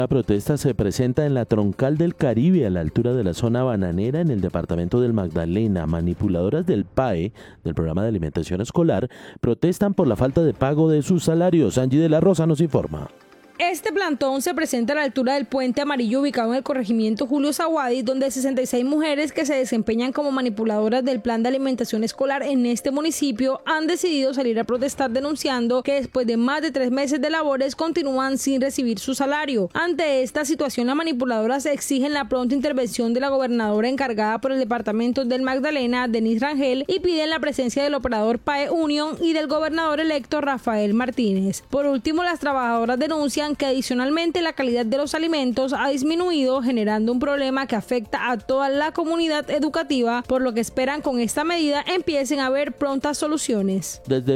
La protesta se presenta en la Troncal del Caribe, a la altura de la zona bananera en el departamento del Magdalena. Manipuladoras del PAE, del Programa de Alimentación Escolar, protestan por la falta de pago de sus salarios. Angie de la Rosa nos informa. Este plantón se presenta a la altura del Puente Amarillo ubicado en el corregimiento Julio Zaguadi, donde 66 mujeres que se desempeñan como manipuladoras del plan de alimentación escolar en este municipio han decidido salir a protestar denunciando que después de más de 3 meses de labores continúan sin recibir su salario. Ante esta situación, las manipuladoras exigen la pronta intervención de la gobernadora encargada por el departamento del Magdalena, Denise Rangel, y piden la presencia del operador PAE Unión y del gobernador electo Rafael Martínez. Por último, las trabajadoras denuncian que adicionalmente la calidad de los alimentos ha disminuido, generando un problema que afecta a toda la comunidad educativa, por lo que esperan con esta medida empiecen a haber prontas soluciones.